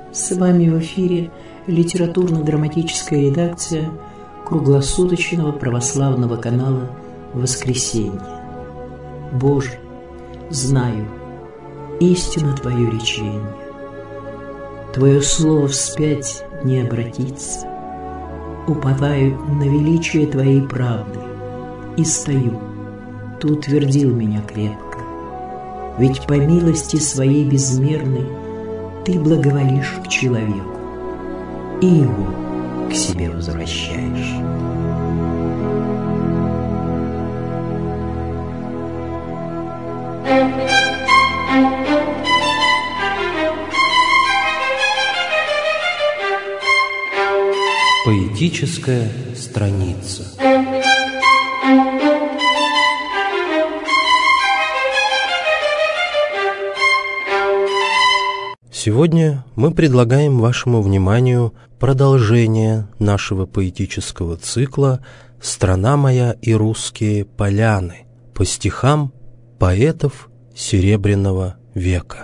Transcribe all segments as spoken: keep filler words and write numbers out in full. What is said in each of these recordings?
С вами в эфире литературно-драматическая редакция круглосуточного православного канала «Воскресенье». Боже, знаю, истина Твое речение. Твое слово вспять не обратится. Уповаю на величие Твоей правды и стою. Ты утвердил меня крепко. Ведь по милости Своей безмерной Ты благоволишь к человеку и его к себе возвращаешь. Поэтическая страница. Сегодня мы предлагаем вашему вниманию продолжение нашего поэтического цикла «Страна моя и русские поляны» по стихам поэтов Серебряного века.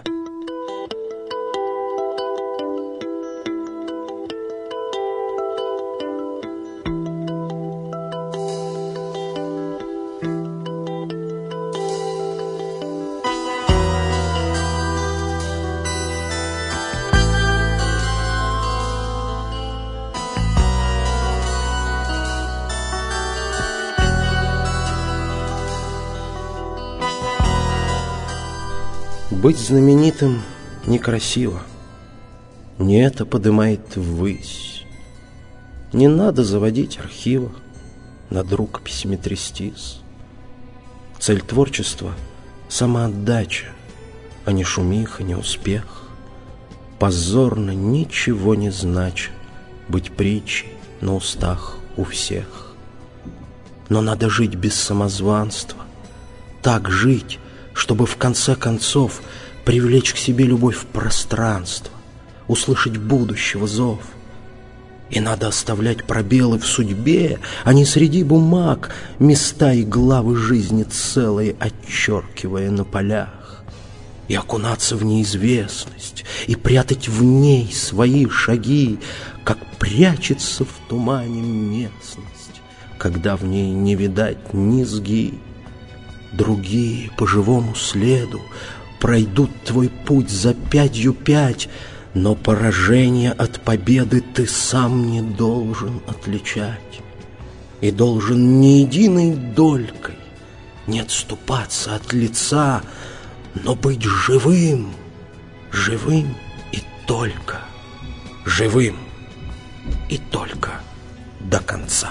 Быть знаменитым некрасиво, не это подымает ввысь. Не надо заводить архива, над рукописями трястись. Цель творчества — самоотдача, а не шумиха, не успех. Позорно, ничего не знача, быть притчей на устах у всех. Но надо жить без самозванства, так жить, чтобы в конце концов привлечь к себе любовь в пространство, услышать будущего зов. И надо оставлять пробелы в судьбе, а не среди бумаг места и главы жизни целые отчеркивая на полях. И окунаться в неизвестность, и прятать в ней свои шаги, как прячется в тумане местность, когда в ней не видать низги. Другие по живому следу пройдут твой путь за пятью пять, но поражение от победы ты сам не должен отличать. И должен ни единой долькой не отступаться от лица, но быть живым, живым и только, живым и только до конца.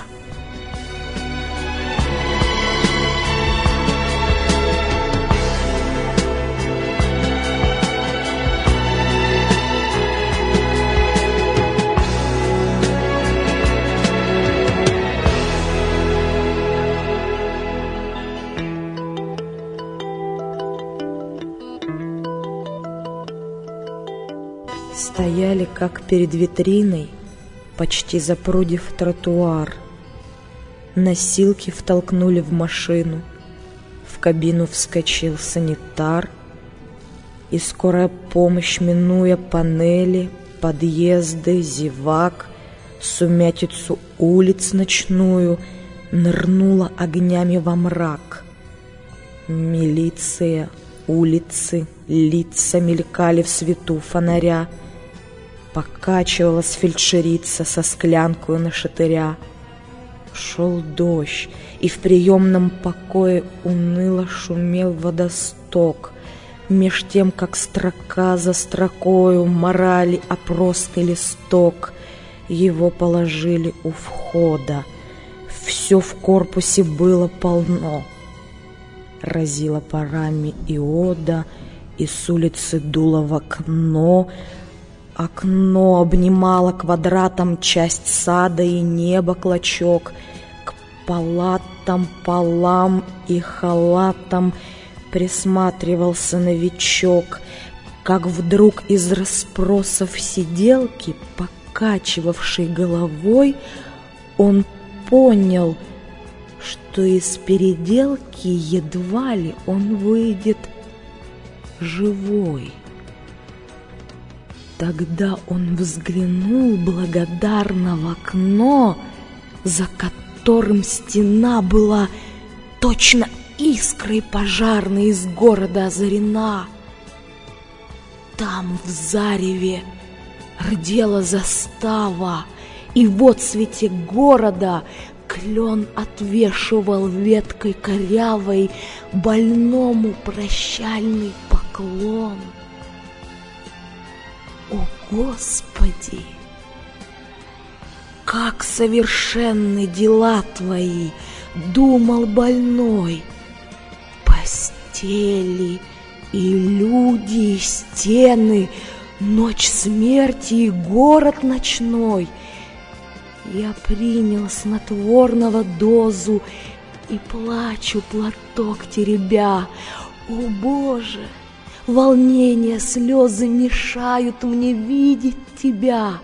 Стояли, как перед витриной, почти запрудив тротуар. Носилки втолкнули в машину. В кабину вскочил санитар. И скорая помощь, минуя панели, подъезды, зевак, сумятицу улиц ночную, нырнула огнями во мрак. Милиция, улицы, лица мелькали в свету фонаря. Покачивалась фельдшерица со склянкою на шатыря. Шел дождь, и в приемном покое уныло шумел водосток, меж тем, как строка за строкою морали опросный листок. Его положили у входа. Все в корпусе было полно. Разило парами иода, и с улицы дуло в окно. Окно обнимало квадратом часть сада и небо клочок. К палатам, полам и халатам присматривался новичок, как вдруг из расспросов сиделки, покачивавшей головой, он понял, что из переделки едва ли он выйдет живой. Тогда он взглянул благодарно в окно, за которым стена была точно искрой пожарной из города озарена. Там в зареве рдела застава, и в отсвете города клен отвешивал веткой корявой больному прощальный поклон. О, Господи! Как совершенны дела Твои, думал больной. Постели и люди, и стены, ночь смерти и город ночной. Я принял снотворного дозу и плачу, платок теребя. О, Боже! Волнение, слезы мешают мне видеть Тебя.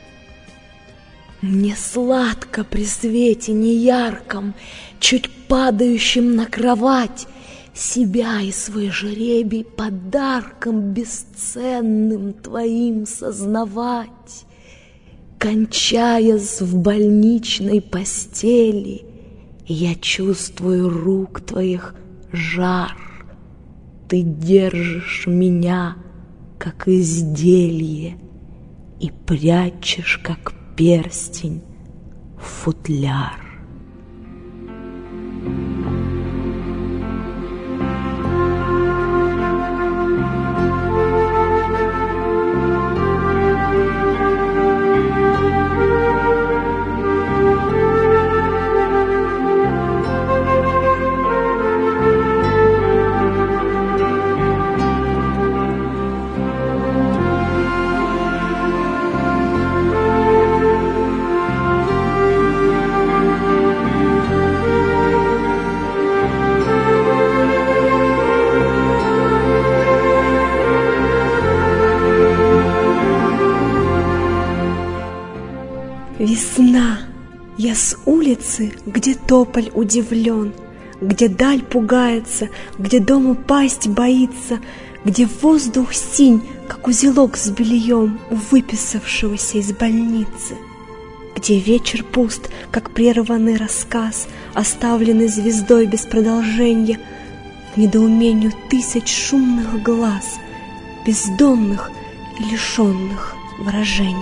Мне сладко при свете неярком, чуть падающем на кровать, себя и свой жребий подарком бесценным Твоим сознавать. Кончаясь в больничной постели, я чувствую рук Твоих жар. Ты держишь меня, как изделие, и прячешь, как перстень, в футляр. Весна, я с улицы, где тополь удивлен, где даль пугается, где дом упасть боится, где воздух синь, как узелок с бельем у выписавшегося из больницы, где вечер пуст, как прерванный рассказ, оставленный звездой без продолжения, к недоумению тысяч шумных глаз, бездонных и лишенных выражения.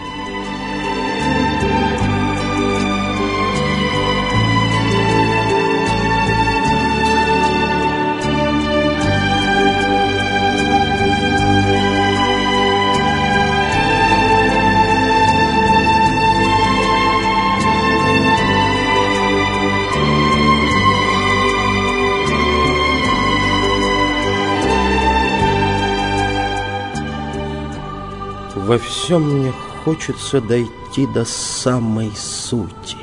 Во всем мне хочется дойти до самой сути.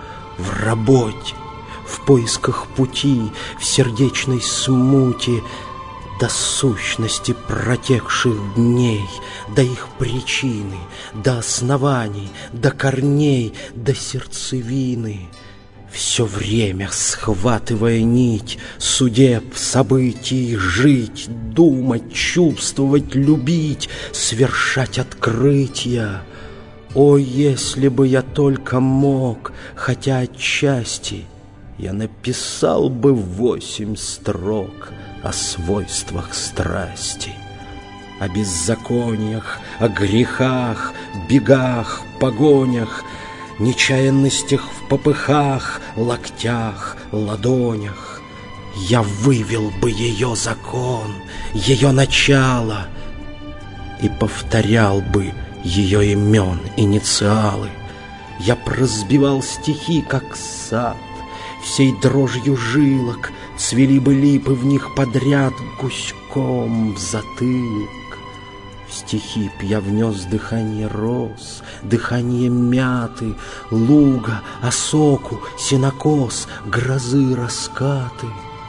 В работе, в поисках пути, в сердечной смуте, до сущности протекших дней, до их причины, до оснований, до корней, до сердцевины. Все время схватывая нить судеб, событий, жить, думать, чувствовать, любить, совершать открытия. О, если бы я только мог, хотя отчасти, я написал бы восемь строк о свойствах страсти, о беззакониях, о грехах, бегах, погонях, нечаянностях в попыхах, локтях, ладонях. Я вывел бы ее закон, ее начало, и повторял бы ее имен, инициалы. Я прозбивал стихи, как сад, всей дрожью жилок цвели бы липы в них подряд гуськом в затылок. В стихи б я внес дыхание роз, дыхание мяты, луга, осоку, сенокос, грозы, раскаты.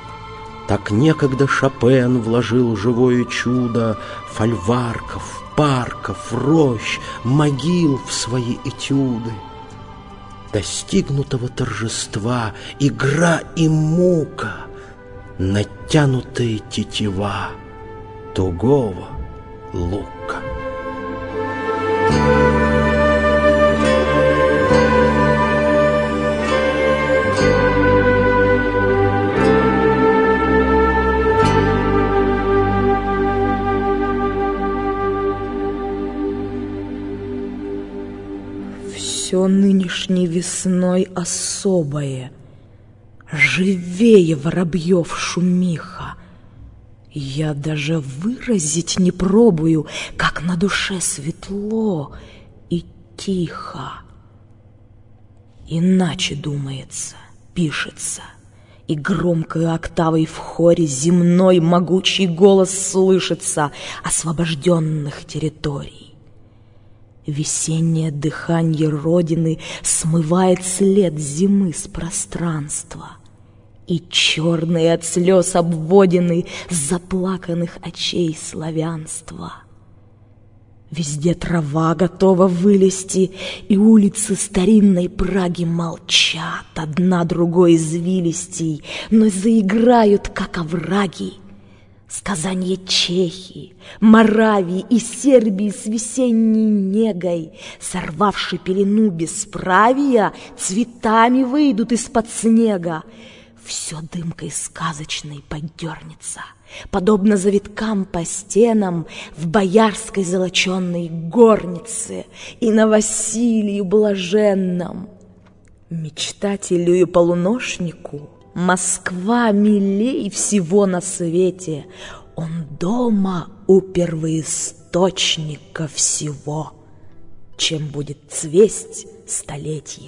Так некогда Шопен вложил живое чудо фольварков, парков, рощ, могил в свои этюды. Достигнутого торжества игра и мука, натянутая тетива тугого лука. то нынешней весной особое. Живее воробьев шумиха. Я даже выразить не пробую, как на душе светло и тихо. Иначе думается, пишется, и громкой октавой в хоре земной могучий голос слышится освобожденных территорий. Весеннее дыхание Родины смывает след зимы с пространства, и черные от слез обводины заплаканных очей славянства. Везде трава готова вылезти, и улицы старинной Праги молчат, одна другой извилистей, но заиграют, как овраги. Сказанье Чехии, Моравии и Сербии с весенней негой, сорвавши пелену бесправия, цветами выйдут из-под снега. Все дымкой сказочной подернется, подобно завиткам по стенам в боярской золоченной горнице и на Василию блаженном. Мечтателю и полуношнику Москва милей всего на свете. Он дома у первоисточника всего, чем будет цвесть столетие.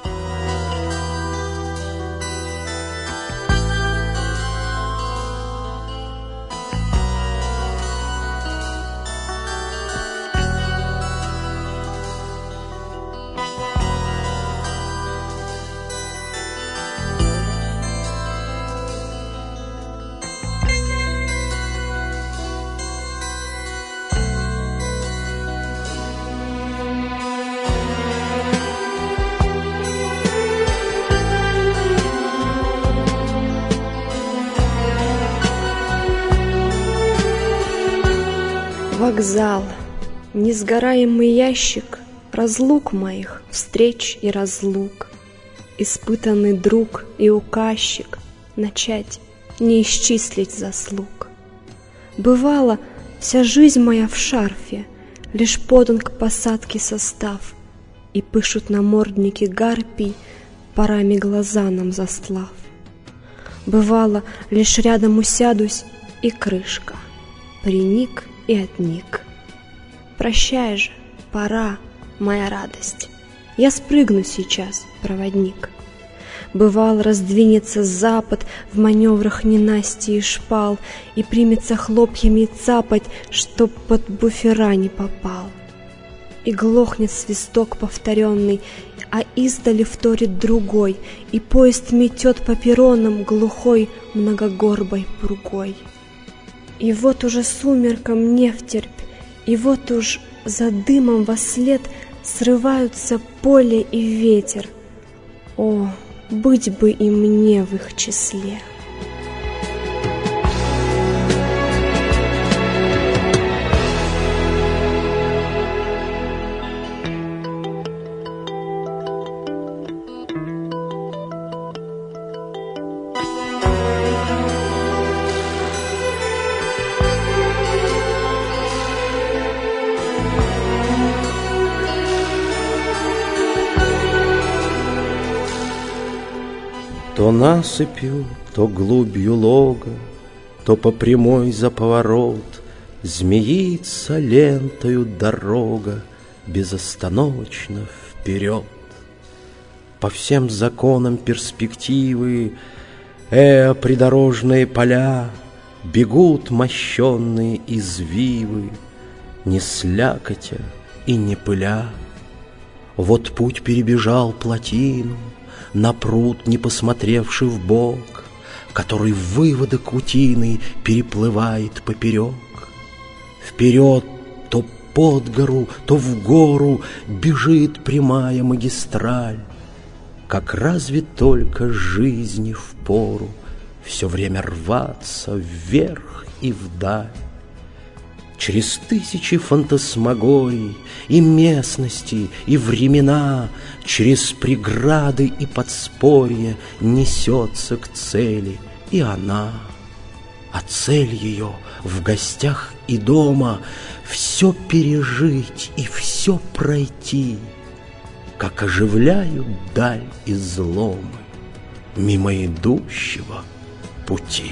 Вокзал, несгораемый ящик разлук моих, встреч и разлук, испытанный друг и указчик, начать не исчислить заслуг. Бывало, вся жизнь моя в шарфе, лишь подан к посадке состав, и пышут намордники гарпий, парами глаза нам застлав. Бывало, лишь рядом усядусь, и крышка, приник и отник. Прощай же, пора, моя радость, я спрыгну сейчас, проводник. Бывал, раздвинется запад в маневрах ненастья и шпал, и примется хлопьями цапать, чтоб под буфера не попал. И глохнет свисток повторенный, а издали вторит другой, и поезд метет по перронам глухой многогорбой пургой. И вот уже сумерком не втерпь, и вот уж за дымом вослед срываются поле и ветер. О, быть бы и мне в их числе! То насыпью, то глубью лога, то по прямой за поворот змеится лентою дорога безостановочно вперед. По всем законам перспективы, э, придорожные поля, бегут мощенные извивы, не слякотя и не пыля. Вот путь перебежал плотину, на пруд не посмотревший вбок, который выводок утиный переплывает поперек. Вперед то под гору, то в гору бежит прямая магистраль, как разве только жизни впору все время рваться вверх и вдаль. Через тысячи фантасмагорий и местности, и времена, через преграды и подспорья несется к цели и она. А цель ее в гостях и дома все пережить и все пройти, как оживляют даль изломы мимо идущего пути.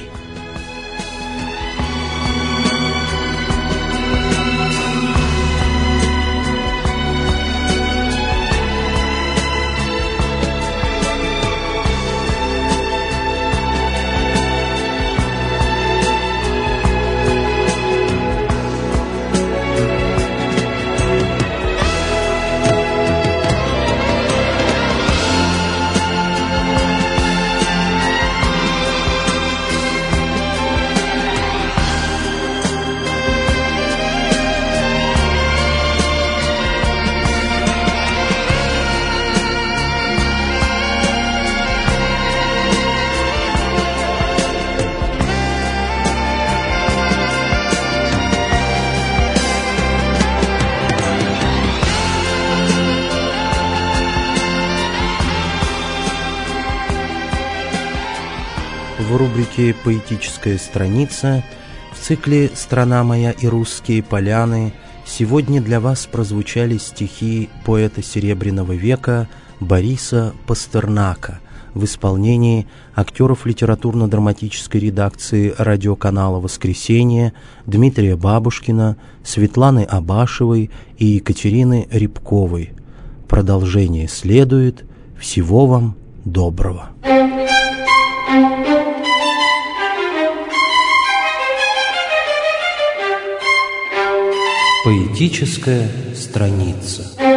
В рубрике «Поэтическая страница» в цикле «Страна моя и русские поляны» сегодня для вас прозвучали стихи поэта Серебряного века Бориса Пастернака в исполнении актеров литературно-драматической редакции радиоканала «Воскресенье» Дмитрия Бабушкина, Светланы Абашевой и Екатерины Рябковой. Продолжение следует. Всего вам доброго. Поэтическая страница.